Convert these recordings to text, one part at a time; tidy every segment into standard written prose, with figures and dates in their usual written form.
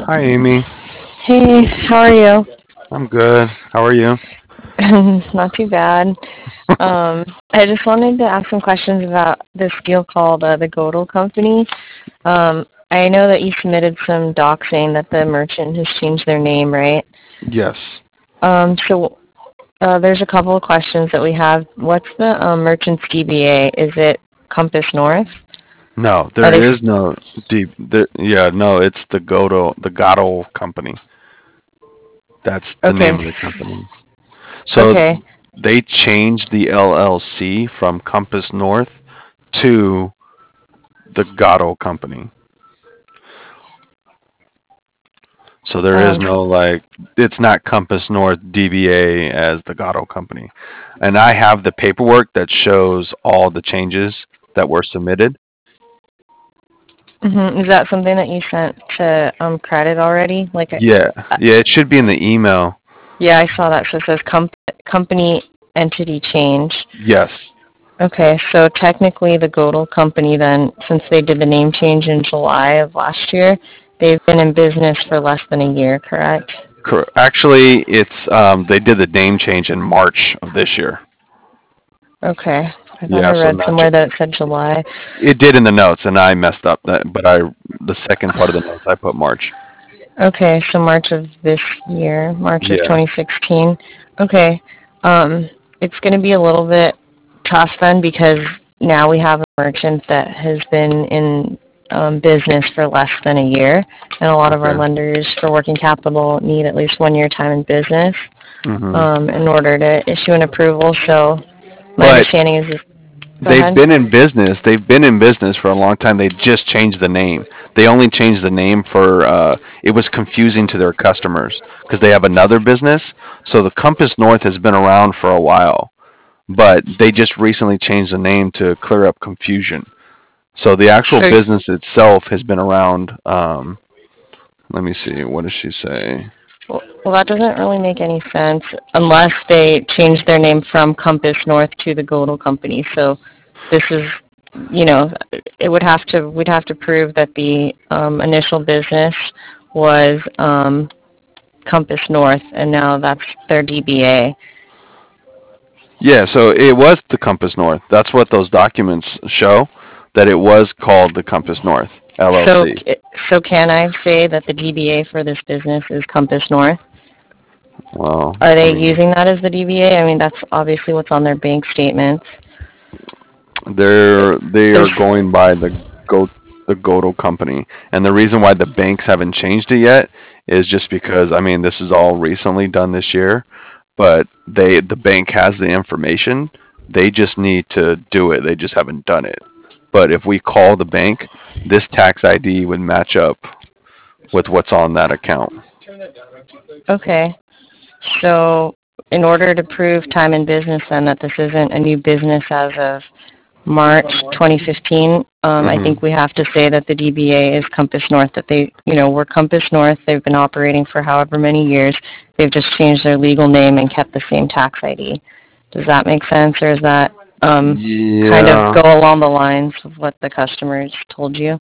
Hi, Amy. Hey, how are you? I'm good. How are you? Not too bad. I just wanted to ask some questions about this deal called the Godel Company. I know that you submitted some docs saying that the merchant has changed their name, right? Yes. So there's a couple of questions that we have. What's the merchant's DBA? Is it Compass North? No, Are there they is no deep. Yeah, no, it's the Gatto company. That's the okay? name of the company. So Okay. they changed the LLC from Compass North to the Gatto company. So there is Um, no like, it's not Compass North DBA as the Gatto company. And I have the paperwork that shows all the changes that were submitted. Is that something that you sent to credit already? Yeah, yeah, it should be in the email. Yeah, I saw that. So it says company entity change. Yes. Okay, so technically the Godel company then, since they did the name change in July of last year, they've been in business for less than a year, correct? Actually, it's they did the name change in March of this year. Okay. I thought I Yeah, so read not somewhere that it said July. it did in the notes, and I messed up that, but the second part of the notes I put March. Okay, so March of this year, March of Yeah. 2016. Okay. Um, it's going to be a little bit tough then because now we have a merchant that has been in business for less than a year, and a lot of our Okay. lenders for working capital need at least 1 year time in business Mhm. in order to issue an approval. So my But understanding is, go they've ahead. been in business. They've been in business for a long time. They just changed the name. They only changed the name for it was confusing to their customers because they have another business. So the Compass North has been around for a while, but they just recently changed the name to clear up confusion. So the actual So business itself has been around. Let me see. What does she say? Well, that doesn't really make any sense unless they change their name from Compass North to the Godel Company. So this is, it would have to we'd have to prove that the initial business was Compass North, and now that's their DBA. Yeah, so it was the Compass North. That's what those documents show, that it was called the Compass North So LLC. so can I say that the DBA for this business is Compass North? Well, Are I they mean, using that as the DBA? I mean, that's obviously what's on their bank statements. they are There's going by the Godel company, and the reason why the banks haven't changed it yet is just because I mean this is all recently done this year, but the bank has the information. They just need to do it. They just haven't done it. But if we call the bank, this tax ID would match up with what's on that account. okay. So in order to prove time in business then that this isn't a new business as of March 2015, I Hmm. think we have to say that the DBA is Compass North, that we're Compass North. They've been operating for however many years. They've just changed their legal name and kept the same tax ID. Does that make sense, or is that kind of Yeah, go along the lines of what the customers told you?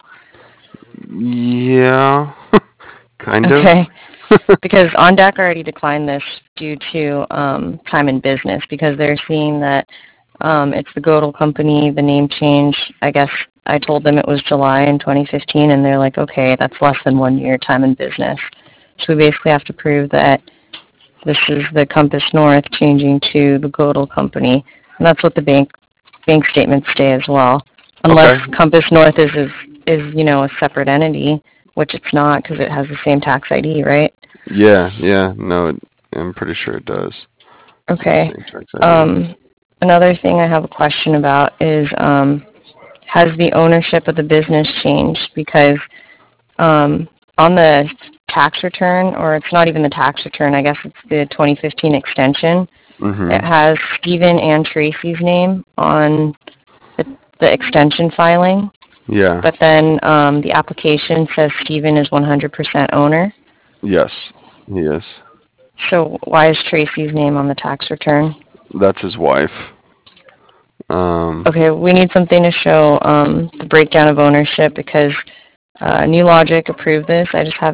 yeah, kind of. Okay. Because OnDeck already declined this due to time in business because they're seeing that it's the Godel company, the name change. I guess I told them it was July in 2015, and they're like, okay, that's less than 1 year time in business. So we basically have to prove that this is the Compass North changing to the Godel company, and that's what the bank statements say as well. Unless Okay. Compass North is a separate entity, which it's not because it has the same tax ID, right? Yeah, yeah. No, I'm pretty sure it does. It's the Okay. same tax ID. Um, Another thing I have a question about is has the ownership of the business changed? Because on the tax return, or it's not even the tax return, I guess it's the 2015 extension, it Hmm. has Stephen and Tracy's name on the, the extension filing, Yeah. but then the application says Stephen is 100% owner. Yes, he is. So why is Tracy's name on the tax return? That's his wife. Okay, we need something to show the breakdown of ownership because New Logic approved this. I just haven't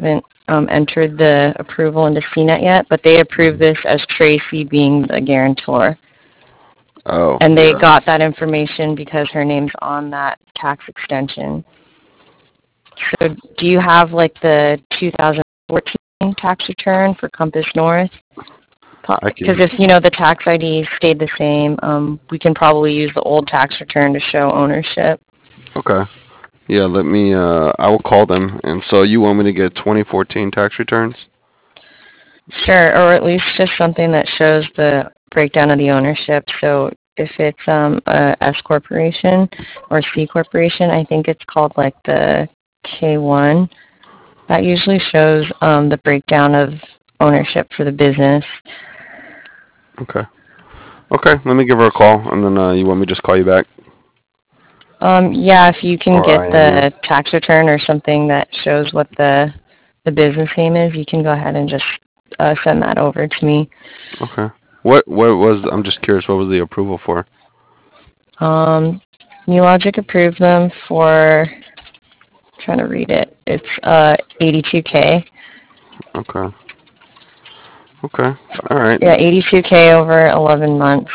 entered the approval into CNET yet, but they approved this as Tracy being the guarantor. Oh. And they got that information because her name's on that tax extension. So do you have like the 2014 tax return for Compass North? Because if, the tax ID stayed the same, we can probably use the old tax return to show ownership. Okay. Yeah, let me, I will call them. And so you want me to get 2014 tax returns? Sure, or at least just something that shows the breakdown of the ownership. So if it's a S corporation or C corporation, I think it's called like the K1. That usually shows the breakdown of ownership for the business. Okay. Okay, let me give her a call, and then you want me to just call you back? Yeah, if you can get the tax return or something that shows what the business name is, you can go ahead and just send that over to me. Okay. What was, I'm just curious, what was the approval for? NewLogic approved them for, I'm trying to read it, it's $82K. Okay. Okay. All right. Yeah, $82K over 11 months.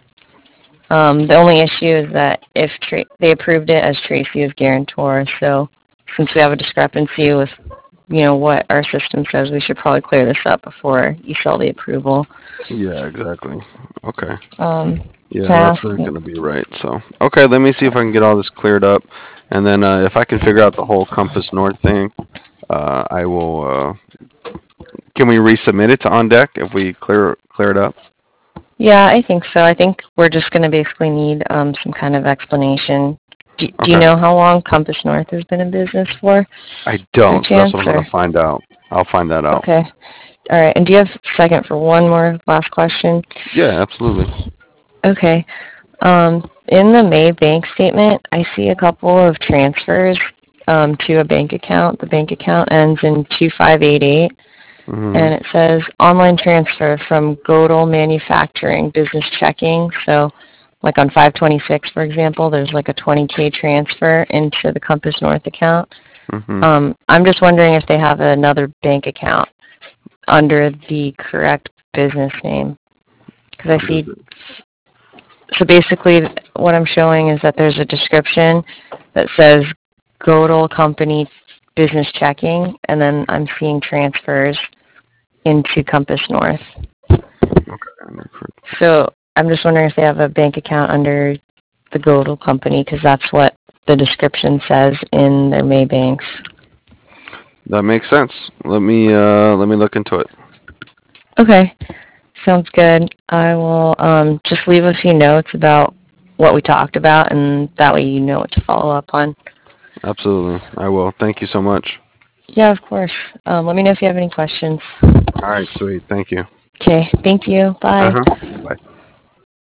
The only issue is that if they approved it as Tracy as guarantor, so since we have a discrepancy with, what our system says, we should probably clear this up before you sell the approval. Yeah, exactly. Okay. Yeah, that's not going to be right. So, okay, let me see if I can get all this cleared up, and then if I can figure out the whole Compass North thing, I will. Can we resubmit it to OnDeck if we clear it up? Yeah, I think so. I think we're just going to basically need some kind of explanation. Do you know how long Compass North has been in business for? I don't. So that's what I'm going to find out. I'll find that out. Okay. All right. And do you have a second for one more last question? Yeah, absolutely. Okay. In the May bank statement, I see a couple of transfers to a bank account. The bank account ends in 2588. Mm-hmm. And it says online transfer from Godel Manufacturing Business Checking. So like on 526, for example, there's like a $20K transfer into the Compass North account. Mm-hmm. I'm just wondering if they have another bank account under the correct business name. Because I see, so basically what I'm showing is that there's a description that says Godel Company Business Checking, and then I'm seeing transfers into Compass North. Okay. So I'm just wondering if they have a bank account under the Godel Company, because that's what the description says in their May banks. That makes sense. Let me look into it. Okay, sounds good. I will just leave a few notes about what we talked about, and that way you know what to follow up on. Absolutely, I will. Thank you so much. Yeah, of course. Let me know if you have any questions. All right, sweet. Thank you. Okay, thank you. Bye.